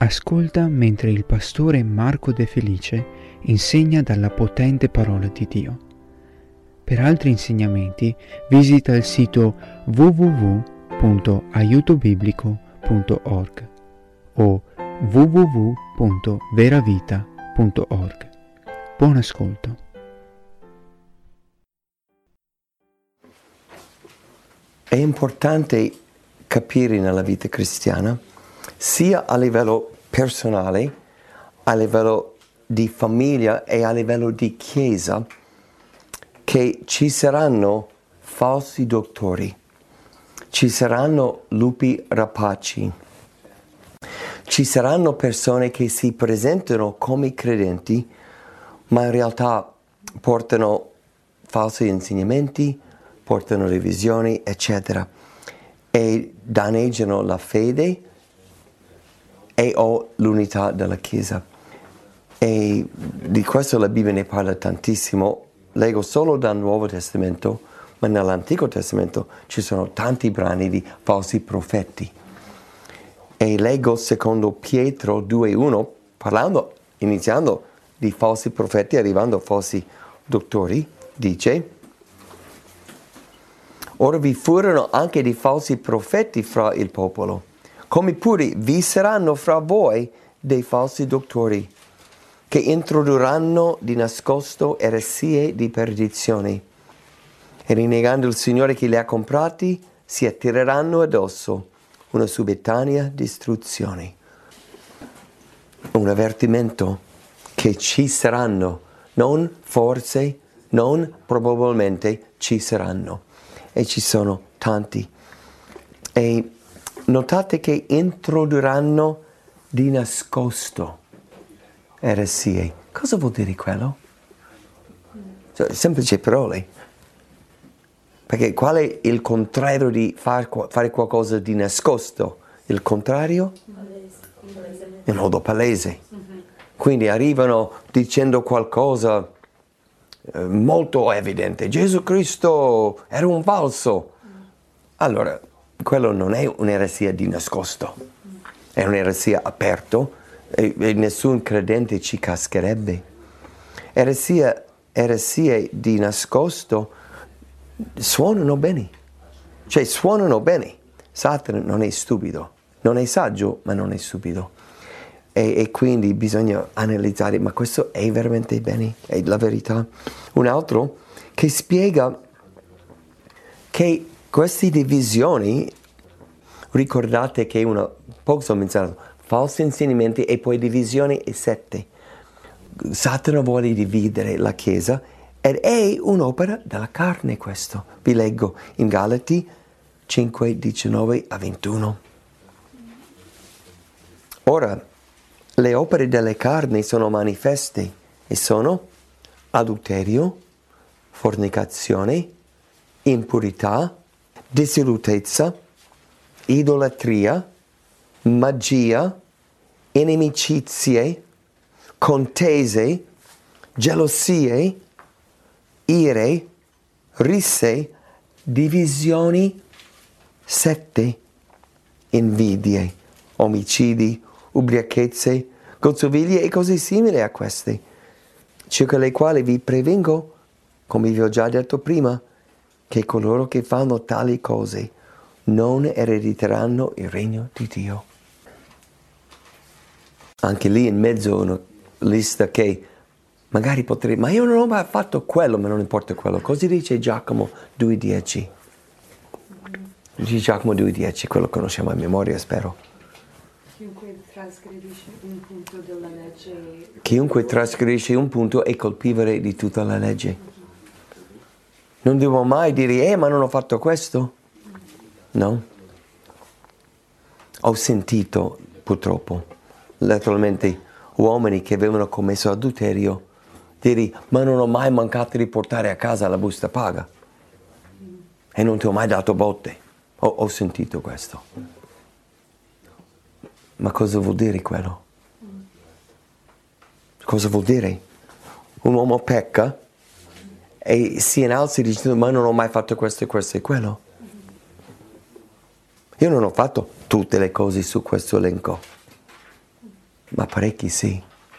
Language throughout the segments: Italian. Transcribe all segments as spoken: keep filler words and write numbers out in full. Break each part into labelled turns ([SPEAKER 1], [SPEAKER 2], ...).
[SPEAKER 1] Ascolta mentre il pastore Marco De Felice insegna dalla potente parola di Dio. Per altri insegnamenti visita il sito w w w punto aiuto biblico punto org o w w w punto veravita punto org. Buon ascolto.
[SPEAKER 2] È importante capire nella vita cristiana, sia a livello personale, a livello di famiglia e a livello di chiesa, che ci saranno falsi dottori, ci saranno lupi rapaci, ci saranno persone che si presentano come credenti, ma in realtà portano falsi insegnamenti, portano divisioni, eccetera, e danneggiano la fede e o l'unità della Chiesa. E di questo la Bibbia ne parla tantissimo. Leggo solo dal Nuovo Testamento, ma nell'Antico Testamento ci sono tanti brani di falsi profeti. E leggo secondo Pietro due uno, parlando, iniziando di falsi profeti, arrivando a falsi dottori, dice: ora vi furono anche dei falsi profeti fra il popolo, come pure vi saranno fra voi dei falsi dottori, che introdurranno di nascosto eresie di perdizione, e rinnegando il Signore che li ha comprati, si attireranno addosso una subitanea distruzione. Un avvertimento che ci saranno, non forse, non probabilmente, ci saranno. E ci sono tanti. E notate che introdurranno di nascosto eresie. Cosa vuol dire quello? Cioè, semplici parole. Perché qual è il contrario di far, fare qualcosa di nascosto? Il contrario? In modo palese. Quindi arrivano dicendo qualcosa molto evidente: Gesù Cristo era un falso. Allora, quello non è un'eresia di nascosto, è un'eresia aperto e, e nessun credente ci cascherebbe. Eresia, eresie di nascosto suonano bene, cioè suonano bene. Satana non è stupido, non è saggio, ma non è stupido. E, e quindi bisogna analizzare, ma questo è veramente bene, è la verità. Un altro che spiega che queste divisioni, ricordate che una poco ho menzionato, falsi insegnamenti e poi divisioni e sette. Satana vuole dividere la Chiesa ed è un'opera della carne questo. Vi leggo in Galati cinque, diciannove a ventuno. Ora, le opere delle carni sono manifeste e sono adulterio, fornicazione, impurità, dissolutezza, idolatria, magia, inimicizie, contese, gelosie, ire, risse, divisioni, sette, invidie, omicidi, ubriachezze, gozzoviglie e cose simili a queste, circa le quali vi prevengo, come vi ho già detto prima, che coloro che fanno tali cose non erediteranno il regno di Dio. Anche lì in mezzo una lista che magari potrei, ma io non ho mai fatto quello, ma non importa quello. Così dice Giacomo due dieci. Dice Giacomo due dieci, quello conosciamo a memoria, spero.
[SPEAKER 3] Chiunque trasgredisce un punto della legge.
[SPEAKER 2] Chiunque trasgredisce un punto è colpevole di tutta la legge. Non devo mai dire, eh, ma non ho fatto questo. No. Ho sentito, purtroppo, letteralmente, uomini che avevano commesso adulterio dire, ma non ho mai mancato di portare a casa la busta paga. E non ti ho mai dato botte. Ho, ho sentito questo. Ma cosa vuol dire quello? Cosa vuol dire? Un uomo pecca e si innalza dicendo, ma non ho mai fatto questo e questo e quello. Io non ho fatto tutte le cose su questo elenco. ma parecchi sì.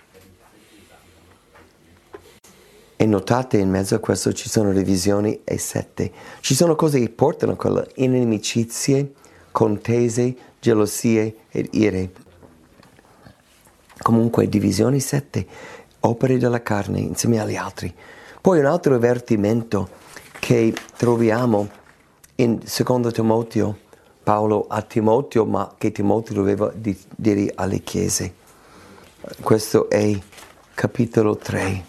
[SPEAKER 2] E notate, in mezzo a questo ci sono divisioni e sette. Ci sono cose che portano a inimicizie, contese, gelosie ed ire. Comunque, divisioni sette, opere della carne insieme agli altri. Poi un altro avvertimento che troviamo in secondo Timoteo, Paolo a Timoteo, ma che Timoteo doveva di- dire alle chiese. Questo è capitolo tre.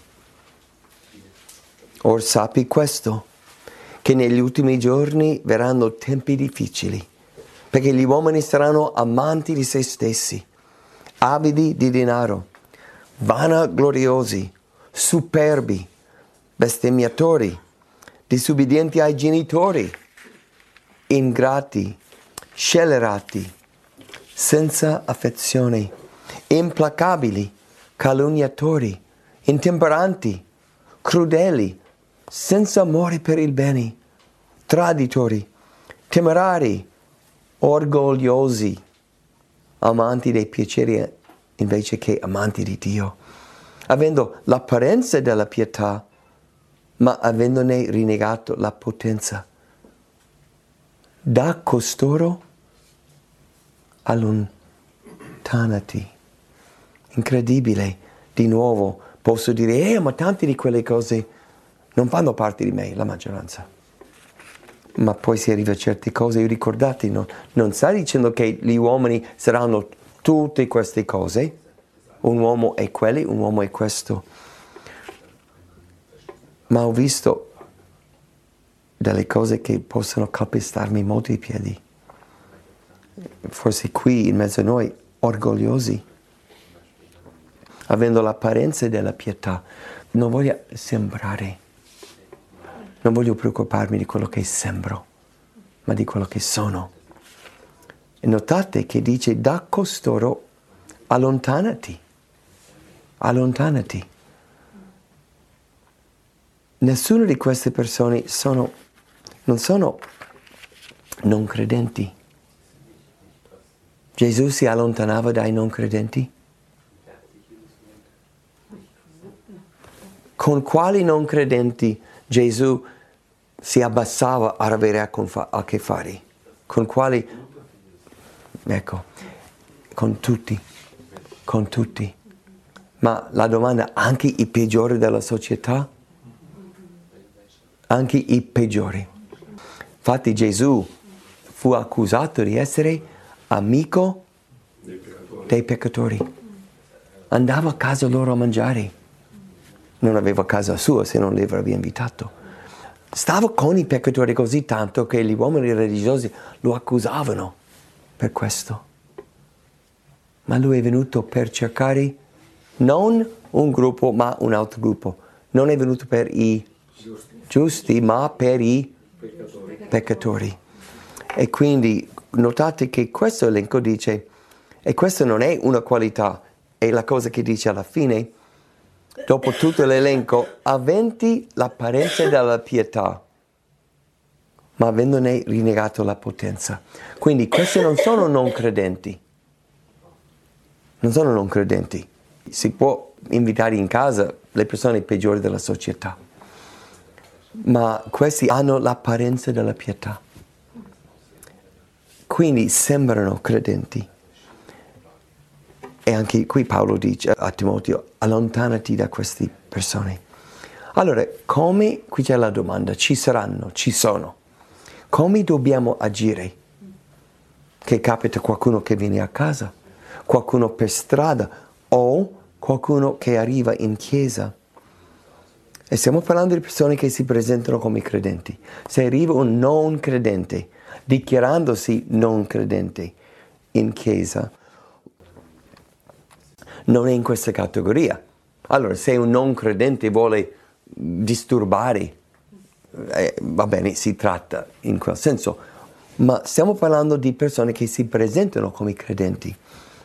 [SPEAKER 2] Or sappi questo, che negli ultimi giorni verranno tempi difficili, perché gli uomini saranno amanti di se stessi, avidi di denaro, vanagloriosi, superbi, bestemmiatori, disubbidienti ai genitori, ingrati, scellerati, senza affezione, implacabili, calunniatori, intemperanti, crudeli, senza amore per il bene, traditori, temerari, orgogliosi, amanti dei piaceri invece che amanti di Dio, avendo l'apparenza della pietà, ma avendone rinnegato la potenza. Da costoro allontanati. Incredibile. Di nuovo posso dire, eh, ma tante di quelle cose non fanno parte di me, la maggioranza. Ma poi si arriva a certe cose, ricordate, no? Non sta dicendo che gli uomini saranno tutte queste cose. Un uomo è quello, un uomo è questo. Ma ho visto delle cose che possono calpestarmi molto i piedi. Forse qui in mezzo a noi, orgogliosi, avendo l'apparenza della pietà. Non voglio sembrare, non voglio preoccuparmi di quello che sembro, ma di quello che sono. E notate che dice, da costoro allontanati, allontanati. Nessuna di queste persone sono, non sono non credenti. Gesù si allontanava dai non credenti? Con quali non credenti Gesù si abbassava a avere a, confa- a che fare? Con quali? Ecco, con tutti, con tutti. Ma la domanda, anche i peggiori della società? Anche i peggiori. Infatti Gesù fu accusato di essere amico dei peccatori. dei peccatori. Andava a casa loro a mangiare. Non aveva casa sua se non li avrebbe invitato. Stava con i peccatori così tanto che gli uomini religiosi lo accusavano per questo. Ma lui è venuto per cercare non un gruppo ma un altro gruppo. Non è venuto per i giusti, giusti ma per i peccatori. peccatori. E quindi notate che questo elenco dice, e questa non è una qualità, è la cosa che dice alla fine, dopo tutto l'elenco, aventi l'apparenza della pietà, ma avendone rinnegato la potenza. Quindi questi non sono non credenti. Non sono non credenti. Si può invitare in casa le persone peggiori della società, ma questi hanno l'apparenza della pietà. Quindi sembrano credenti. E anche qui Paolo dice a Timoteo, allontanati da queste persone. Allora, come, qui c'è la domanda, ci saranno, ci sono. Come dobbiamo agire? Che capita qualcuno che viene a casa, qualcuno per strada o qualcuno che arriva in chiesa. E stiamo parlando di persone che si presentano come credenti. Se arriva un non credente, dichiarandosi non credente in chiesa, non è in questa categoria. Allora, se un non credente vuole disturbare, eh, va bene, si tratta in quel senso, ma stiamo parlando di persone che si presentano come credenti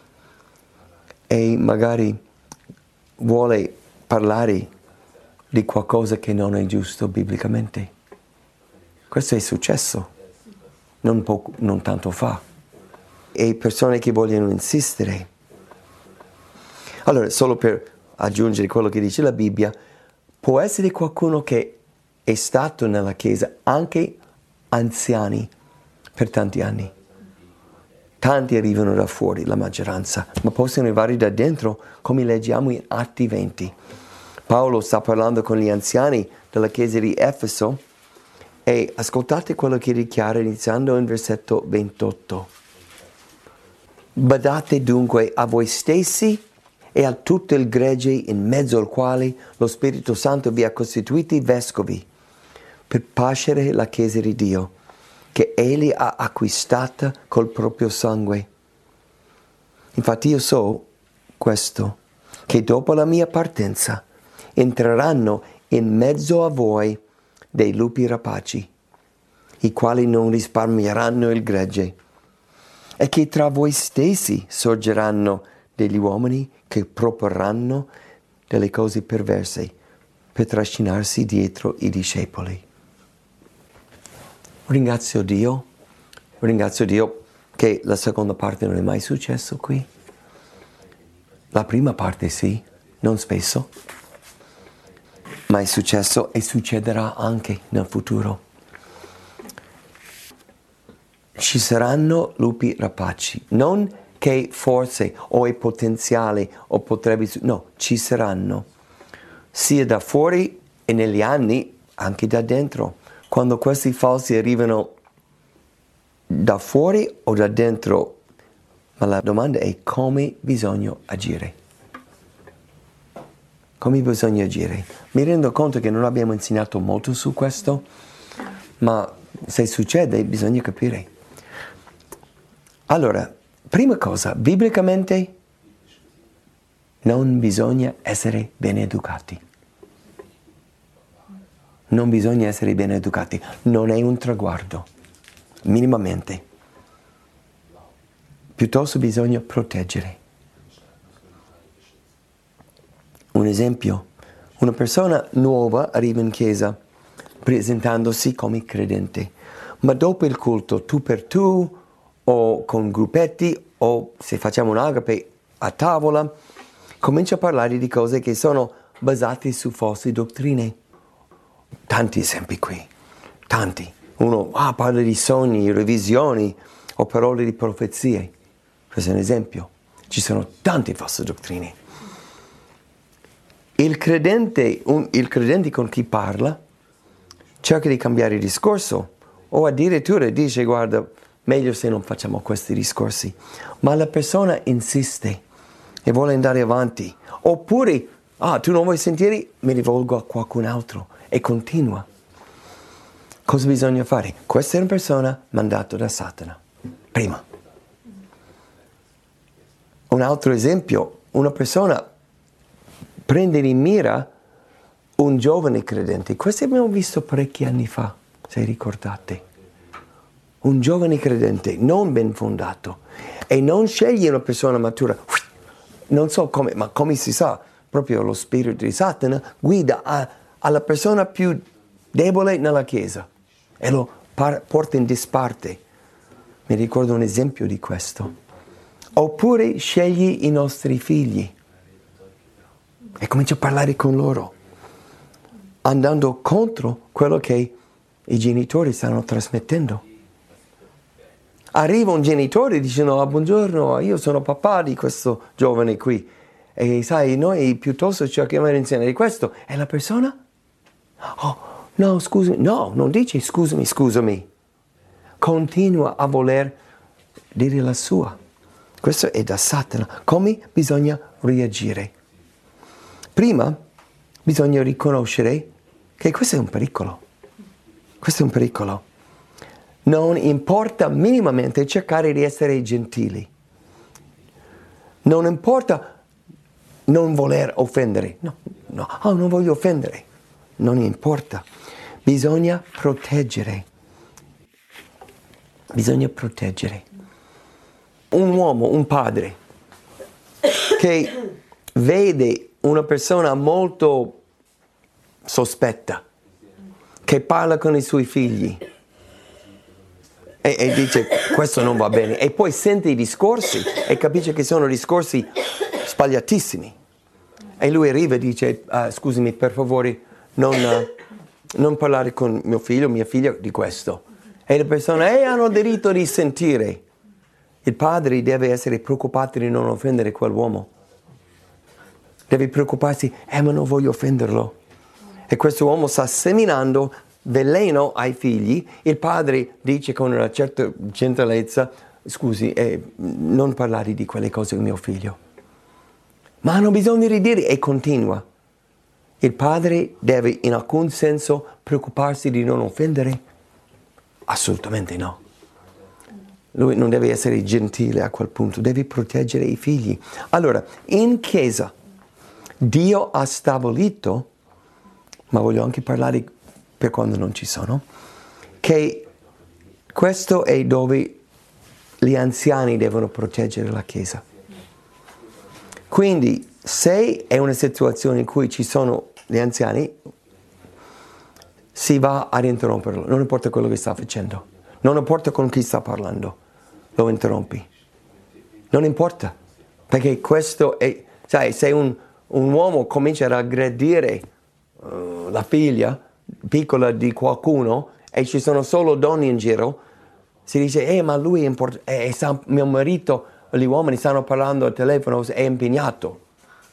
[SPEAKER 2] e magari vuole parlare di qualcosa che non è giusto biblicamente. Questo è successo non, poco, non tanto fa. E persone che vogliono insistere. Allora, solo per aggiungere quello che dice la Bibbia, può essere qualcuno che è stato nella Chiesa, anche anziani, per tanti anni. Tanti arrivano da fuori, la maggioranza, ma possono arrivare da dentro, come leggiamo in Atti venti. Paolo sta parlando con gli anziani della Chiesa di Efeso e ascoltate quello che dichiara iniziando in versetto ventotto. Badate dunque a voi stessi e a tutto il gregge in mezzo al quale lo Spirito Santo vi ha costituiti vescovi, per pascere la Chiesa di Dio, che Egli ha acquistata col proprio sangue. Infatti io so questo, che dopo la mia partenza entreranno in mezzo a voi dei lupi rapaci, i quali non risparmieranno il gregge, e che tra voi stessi sorgeranno degli uomini che proporranno delle cose perverse per trascinarsi dietro i discepoli. Ringrazio Dio, ringrazio Dio che la seconda parte non è mai successo qui. La prima parte sì, non spesso, ma è successo e succederà anche nel futuro. Ci saranno lupi rapaci, non che forse o è potenziale o potrebbe, no, ci saranno, sia da fuori e negli anni anche da dentro. Quando questi falsi arrivano da fuori o da dentro, ma la domanda è come bisogna agire. Come bisogna agire? Mi rendo conto che non abbiamo insegnato molto su questo, ma se succede bisogna capire. Allora, prima cosa, biblicamente non bisogna essere ben educati. Non bisogna essere ben educati, non è un traguardo, minimamente. Piuttosto bisogna proteggere. Un esempio, una persona nuova arriva in chiesa presentandosi come credente, ma dopo il culto, tu per tu, o con gruppetti, o se facciamo un agape a tavola, comincia a parlare di cose che sono basate su false dottrine. Tanti esempi qui, tanti. Uno ah, parla di sogni, revisioni o parole di profezie. Questo è un esempio. Ci sono tante false dottrine. Il credente, un, il credente con chi parla cerca di cambiare il discorso o addirittura dice guarda, meglio se non facciamo questi discorsi. Ma la persona insiste e vuole andare avanti. Oppure, ah, tu non vuoi sentire? Mi rivolgo a qualcun altro. E continua. Cosa bisogna fare? Questa è una persona mandata da Satana. Prima. Un altro esempio, una persona prende in mira un giovane credente. Questo abbiamo visto parecchi anni fa, se ricordate. Un giovane credente non ben fondato e non sceglie una persona matura. Non so come, ma come si sa, proprio lo spirito di Satana guida a alla persona più debole nella Chiesa e lo par- porta in disparte. Mi ricordo un esempio di questo. Oppure scegli i nostri figli e comincia a parlare con loro, andando contro quello che i genitori stanno trasmettendo. Arriva un genitore dicendo ah, buongiorno, io sono papà di questo giovane qui e sai, noi piuttosto cerchiamo di insegnare questo e la persona oh, no, scusami, no, non dici scusami, scusami. Continua a voler dire la sua. Questo è da Satana. Come bisogna reagire? Prima bisogna riconoscere che questo è un pericolo. Questo è un pericolo. Non importa minimamente cercare di essere gentili. Non importa non voler offendere. No, no, oh, non voglio offendere. Non importa, bisogna proteggere. Bisogna proteggere. Un uomo, un padre, che vede una persona molto sospetta, che parla con i suoi figli e, e dice questo non va bene, e poi sente i discorsi e capisce che sono discorsi sbagliatissimi. E lui arriva e dice, uh, scusami, per favore, non, uh, non parlare con mio figlio, mia figlia di questo. E le persone eh, hanno diritto di sentire. Il padre deve essere preoccupato di non offendere quell'uomo. Deve preoccuparsi, eh ma non voglio offenderlo. E questo uomo sta seminando veleno ai figli. Il padre dice con una certa gentilezza, scusi, eh, non parlare di quelle cose con mio figlio. Ma hanno bisogno di dire, e continua. Il padre deve in alcun senso preoccuparsi di non offendere? Assolutamente no. Lui non deve essere gentile a quel punto, deve proteggere i figli. Allora, in chiesa, Dio ha stabilito, ma voglio anche parlare per quando non ci sono, che questo è dove gli anziani devono proteggere la chiesa. Quindi, se è una situazione in cui ci sono gli anziani, si va ad interromperlo, non importa quello che sta facendo, non importa con chi sta parlando, lo interrompi. Non importa, perché questo è, sai, se un, un uomo comincia ad aggredire uh, la figlia piccola di qualcuno e ci sono solo donne in giro, si dice, eh ma lui è importante, eh, mio marito, gli uomini stanno parlando al telefono, è impegnato.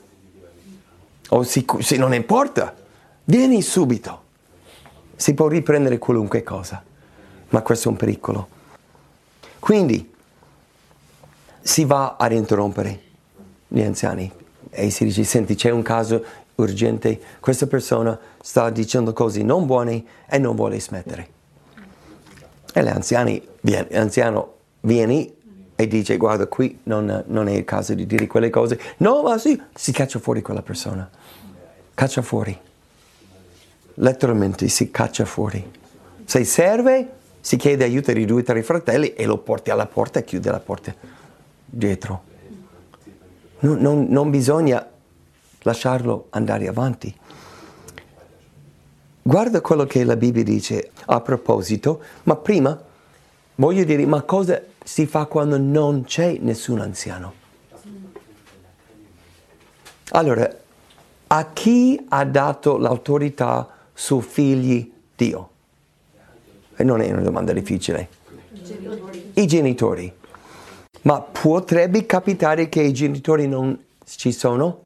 [SPEAKER 2] O si, se non importa, vieni subito. Si può riprendere qualunque cosa, ma questo è un pericolo. Quindi si va ad interrompere gli anziani e si dice, senti, c'è un caso urgente, questa persona sta dicendo cose non buone e non vuole smettere. E l'anziano viene e dice, guarda, qui non, non è il caso di dire quelle cose. No, ma sì, si caccia fuori quella persona. Caccia fuori. Letteralmente si caccia fuori. Se serve, si chiede aiuto ai due o tre fratelli e lo porti alla porta e chiude la porta dietro. Non, non, non bisogna lasciarlo andare avanti. Guarda quello che la Bibbia dice a proposito, ma prima voglio dire, ma cosa si fa quando non c'è nessun anziano? Allora, a chi ha dato l'autorità su figli Dio? E non è una domanda difficile. I genitori. I genitori. Ma potrebbe capitare che i genitori non ci sono?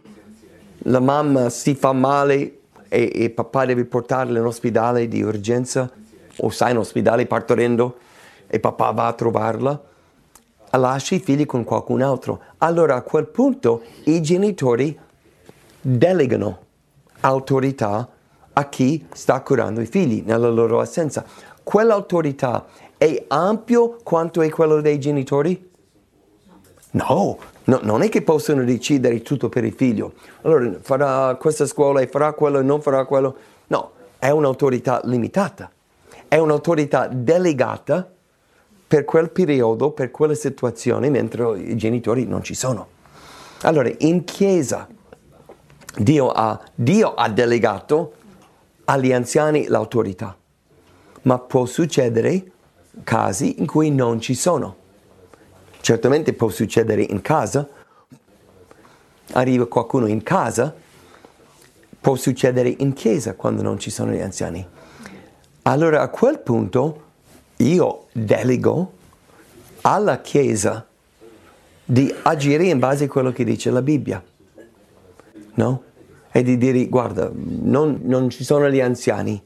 [SPEAKER 2] La mamma si fa male e, e papà deve portarla in ospedale di urgenza, o sta in ospedale partorendo e papà va a trovarla, lascia i figli con qualcun altro. Allora a quel punto i genitori delegano autorità a chi sta curando i figli nella loro assenza. Quell'autorità è ampio quanto è quello dei genitori? No, no, non è che possono decidere tutto per il figlio. Allora farà questa scuola e farà quello e non farà quello. No, è un'autorità limitata. È un'autorità delegata per quel periodo, per quella situazione, mentre i genitori non ci sono. Allora, in chiesa, Dio ha, Dio ha delegato agli anziani l'autorità, ma può succedere casi in cui non ci sono. Certamente può succedere in casa, arriva qualcuno in casa, può succedere in chiesa quando non ci sono gli anziani. Allora a quel punto io delego alla chiesa di agire in base a quello che dice la Bibbia, no? E di dire, guarda, non, non ci sono gli anziani,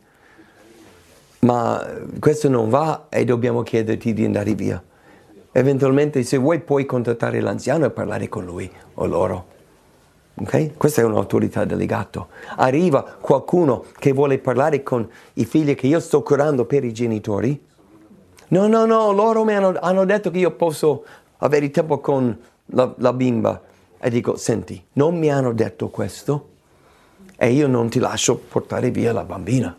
[SPEAKER 2] ma questo non va e dobbiamo chiederti di andare via. Eventualmente se vuoi puoi contattare l'anziano e parlare con lui o loro. Ok? Questa è un'autorità delegata. Arriva qualcuno che vuole parlare con i figli che io sto curando per i genitori. No, no, no, loro mi hanno, hanno detto che io posso avere tempo con la, la bimba. E dico, senti, non mi hanno detto questo e io non ti lascio portare via la bambina.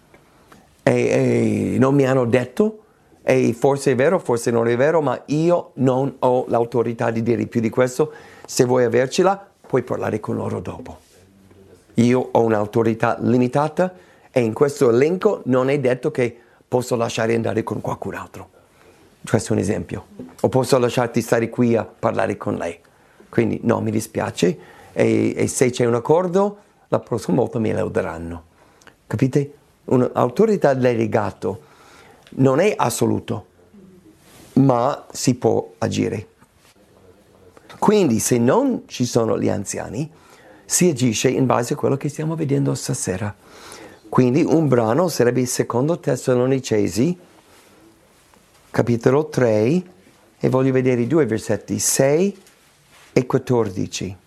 [SPEAKER 2] E, e non mi hanno detto, e forse è vero, forse non è vero, ma io non ho l'autorità di dire più di questo. Se vuoi avercela, puoi parlare con loro dopo. Io ho un'autorità limitata e in questo elenco non è detto che posso lasciare andare con qualcun altro. Questo è un esempio. O posso lasciarti stare qui a parlare con lei. Quindi no, mi dispiace, e, e se c'è un accordo, la prossima volta me lo daranno. Capite? Un'autorità delegato non è assoluto, ma si può agire. Quindi se non ci sono gli anziani, si agisce in base a quello che stiamo vedendo stasera. Quindi un brano sarebbe il secondo Tessalonicesi, capitolo tre, e voglio vedere i due versetti, sei e quattordici.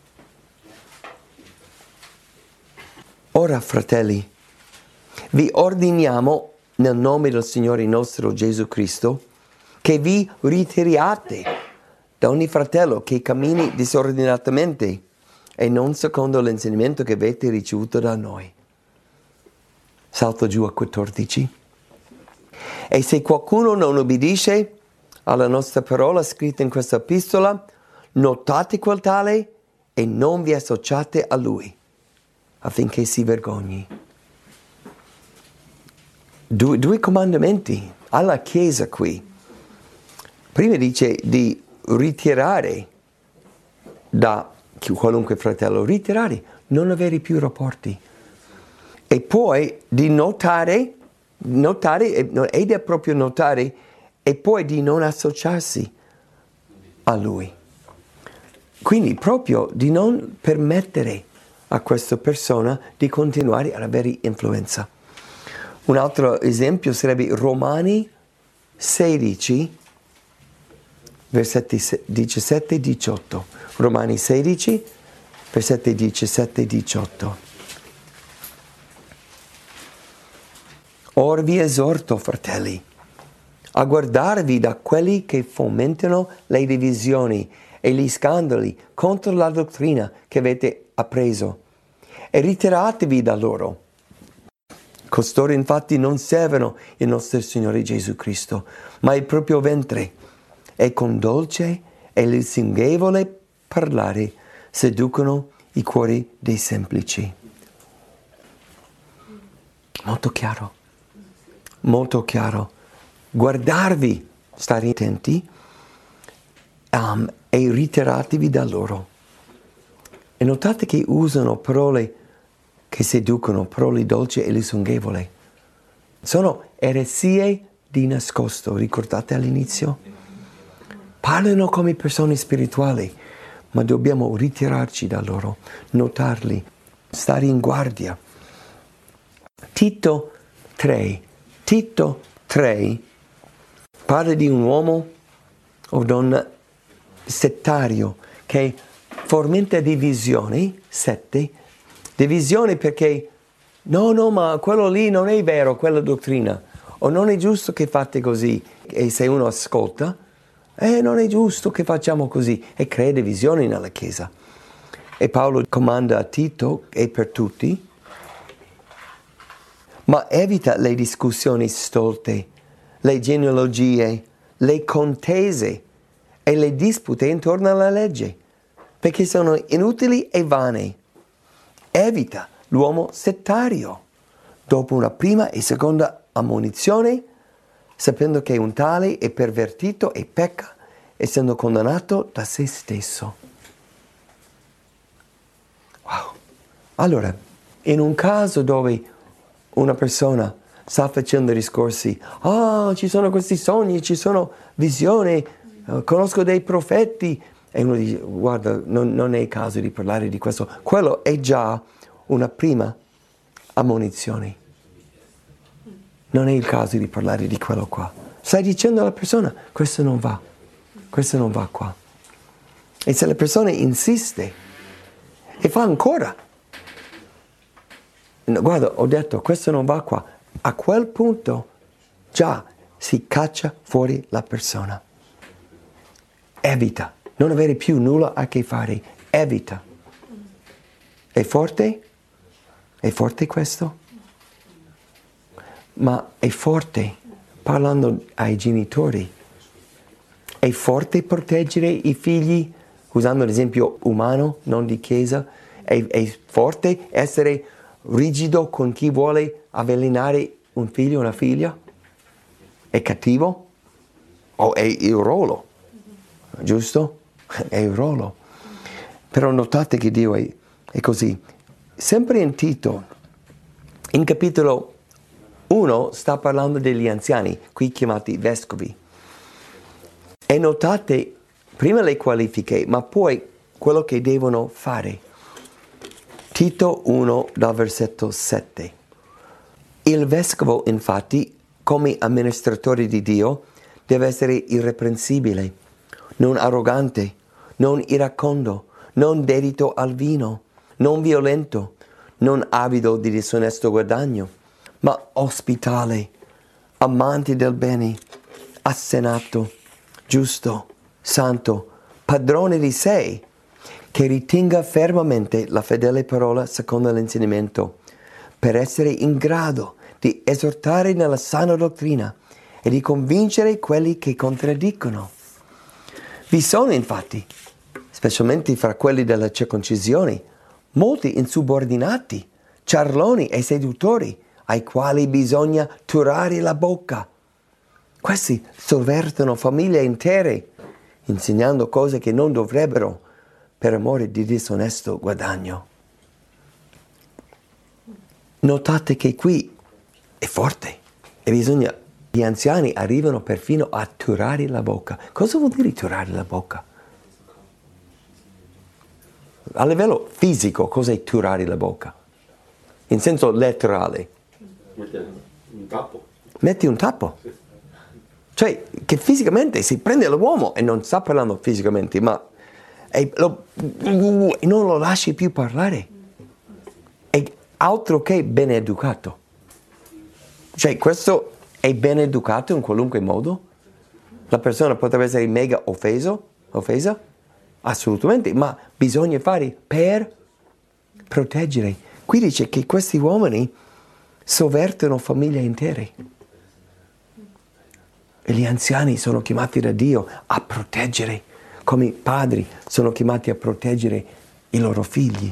[SPEAKER 2] Ora, fratelli, vi ordiniamo nel nome del Signore nostro Gesù Cristo che vi ritiriate da ogni fratello che cammini disordinatamente e non secondo l'insegnamento che avete ricevuto da noi. Salto giù a quattordici. E se qualcuno non obbedisce alla nostra parola scritta in questa epistola, notate quel tale e non vi associate a lui, affinché si vergogni. Due, due comandamenti alla Chiesa qui. Prima dice di ritirare da qualunque fratello, ritirare, non avere più rapporti. E poi di notare, notare, ed è proprio notare, e poi di non associarsi a lui. Quindi proprio di non permettere a questa persona di continuare ad avere influenza. Un altro esempio sarebbe Romani sedici, versetti diciassette e diciotto. Romani sedici, versetti diciassette e diciotto. Or vi esorto, fratelli, a guardarvi da quelli che fomentano le divisioni e gli scandali contro la dottrina che avete appreso, e ritiratevi da loro. Costoro infatti non servono il nostro Signore Gesù Cristo, ma il proprio ventre, e con dolce e lusingevole parlare seducono i cuori dei semplici. Molto chiaro, molto chiaro. Guardarvi, stare attenti um, e ritiratevi da loro. E notate che usano parole che seducono, parole dolci e lusingevoli. Sono eresie di nascosto, ricordate all'inizio? Parlano come persone spirituali, ma dobbiamo ritirarci da loro, notarli, stare in guardia. Tito tre, Tito tre parla di un uomo o donna settario che fomenta divisioni, sette, divisioni perché no, no, ma quello lì non è vero, quella dottrina, o non è giusto che fate così, e se uno ascolta, eh, non è giusto che facciamo così, e crea divisioni nella Chiesa. E Paolo comanda a Tito, e per tutti, ma evita le discussioni stolte, le genealogie, le contese e le dispute intorno alla legge, perché sono inutili e vane. Evita l'uomo settario, dopo una prima e seconda ammonizione, sapendo che un tale è pervertito e pecca, essendo condannato da se stesso. Wow! Allora, in un caso dove una persona sta facendo discorsi, ah, oh, ci sono questi sogni, ci sono visioni, uh, conosco dei profeti, e uno dice, guarda, non, non è il caso di parlare di questo. Quello è già una prima ammonizione. Non è il caso di parlare di quello qua. Stai dicendo alla persona, questo non va, questo non va qua. E se la persona insiste e fa ancora, no, guarda, ho detto, questo non va qua, a quel punto già si caccia fuori la persona. Evita, non avere più nulla a che fare, evita. È forte? È forte questo? Ma è forte, parlando ai genitori, è forte proteggere i figli, usando l'esempio umano, non di chiesa, è, è forte essere rigido con chi vuole avvelenare un figlio o una figlia? È cattivo? O è il ruolo? Giusto? È il ruolo. Però notate che Dio è, è così. Sempre in Tito, in capitolo uno, sta parlando degli anziani, qui chiamati vescovi. E notate prima le qualifiche, ma poi quello che devono fare. Tito uno, dal versetto sette. Il vescovo, infatti, come amministratore di Dio, deve essere irreprensibile, non arrogante, non iracondo, non dedito al vino, non violento, non avido di disonesto guadagno, ma ospitale, amante del bene, assenato, giusto, santo, padrone di sé, che ritenga fermamente la fedele parola secondo l'insegnamento, per essere in grado di esortare nella sana dottrina e di convincere quelli che contraddicono. Vi sono infatti, specialmente fra quelli della circoncisione, molti insubordinati, ciarloni e seduttori, ai quali bisogna turare la bocca. Questi sovvertono famiglie intere, insegnando cose che non dovrebbero, per amore di disonesto guadagno. Notate che qui è forte e bisogna, gli anziani arrivano perfino a turare la bocca. Cosa vuol dire turare la bocca? A livello fisico, cos'è turare la bocca? In senso letterale.
[SPEAKER 4] Metti un tappo.
[SPEAKER 2] Metti un tappo. Cioè, che fisicamente si prende l'uomo e non sta parlando fisicamente, ma e, lo, e non lo lasci più parlare. È altro che ben educato. Cioè, questo è ben educato in qualunque modo? La persona potrebbe essere mega offeso, offesa? Assolutamente, ma bisogna fare per proteggere. Qui dice che questi uomini sovvertono famiglie intere. E gli anziani sono chiamati da Dio a proteggere, come i padri sono chiamati a proteggere i loro figli.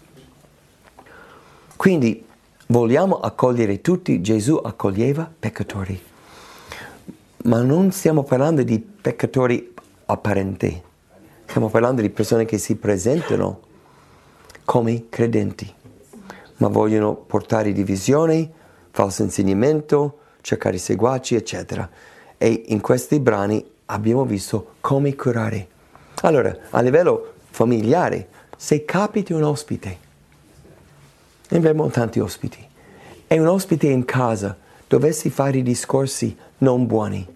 [SPEAKER 2] Quindi vogliamo accogliere tutti, Gesù accoglieva peccatori. Ma non stiamo parlando di peccatori apparenti, stiamo parlando di persone che si presentano come credenti, ma vogliono portare divisione, falso insegnamento, cercare seguaci, eccetera. E in questi brani abbiamo visto come curare. Allora, a livello familiare, se capiti un ospite, e abbiamo tanti ospiti, e un ospite in casa dovessi fare discorsi non buoni,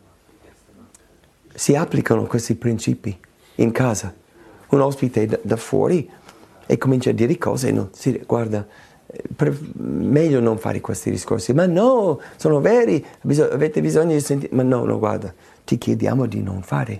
[SPEAKER 2] si applicano questi principi in casa. Un ospite da, da fuori e comincia a dire cose e non si guarda, per, meglio non fare questi discorsi. Ma no, sono veri, bisog- avete bisogno di sentire. Ma no, no, guarda, ti chiediamo di non fare.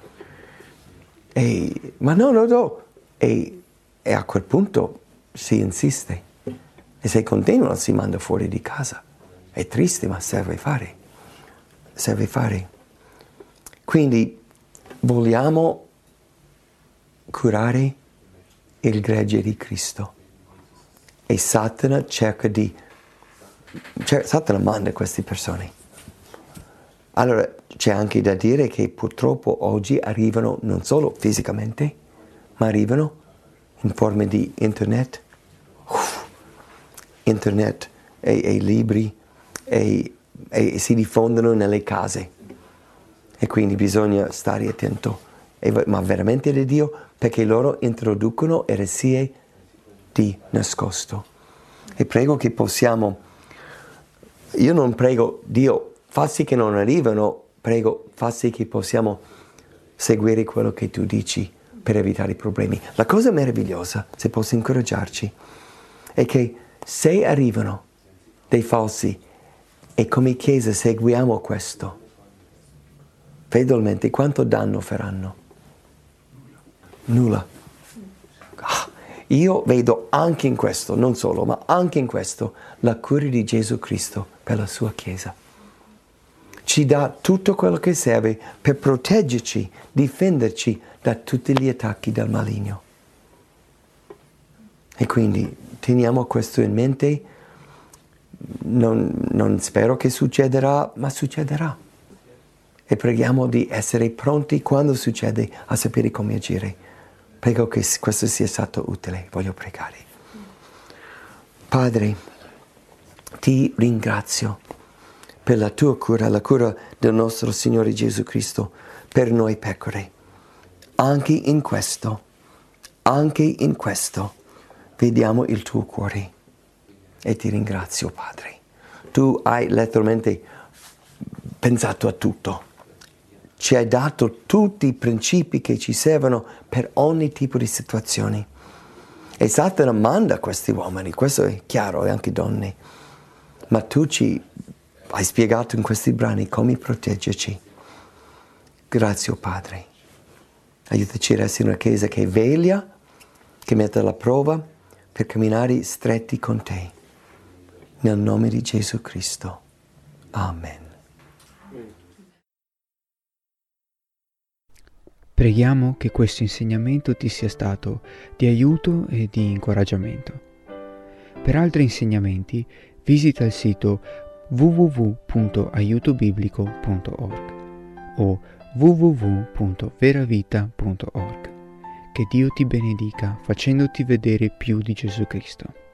[SPEAKER 2] E, ma no, no, no. E, e a quel punto si insiste. E se continuano si manda fuori di casa. È triste, ma serve fare. Serve fare. Quindi vogliamo curare il gregge di Cristo. E Satana cerca di... Cioè, Satana manda queste persone. Allora c'è anche da dire che purtroppo oggi arrivano non solo fisicamente, ma arrivano in forma di internet, uff, internet e, e libri e, e si diffondono nelle case. E quindi bisogna stare attento, e, ma veramente di Dio, perché loro introducono eresie di nascosto. E prego che possiamo, io non prego Dio, fa sì che non arrivano, prego, fa sì che possiamo seguire quello che tu dici per evitare i problemi. La cosa meravigliosa, se posso incoraggiarci, è che se arrivano dei falsi e come Chiesa seguiamo questo, fedelmente, quanto danno faranno? Nulla. Ah, io vedo anche in questo, non solo, ma anche in questo, la cura di Gesù Cristo per la sua Chiesa. Ci dà tutto quello che serve per proteggerci, difenderci da tutti gli attacchi del maligno. E quindi teniamo questo in mente, non, non spero che succederà, ma succederà. E preghiamo di essere pronti quando succede a sapere come agire. Prego che questo sia stato utile. Voglio pregare. Padre, ti ringrazio per la tua cura, la cura del nostro Signore Gesù Cristo per noi pecore. Anche in questo, anche in questo, vediamo il tuo cuore e ti ringrazio, Padre. Tu hai letteralmente pensato a tutto. Ci hai dato tutti i principi che ci servono per ogni tipo di situazione. E Satana manda questi uomini, questo è chiaro, e anche donne. Ma tu ci hai spiegato in questi brani come proteggerci. Grazie, oh Padre. Aiutaci ad essere una Chiesa che veglia, che mette alla prova per camminare stretti con te. Nel nome di Gesù Cristo. Amen.
[SPEAKER 1] Preghiamo che questo insegnamento ti sia stato di aiuto e di incoraggiamento. Per altri insegnamenti visita il sito w w w punto aiuto biblico punto org o w w w punto veravita punto org. Che Dio ti benedica facendoti vedere più di Gesù Cristo.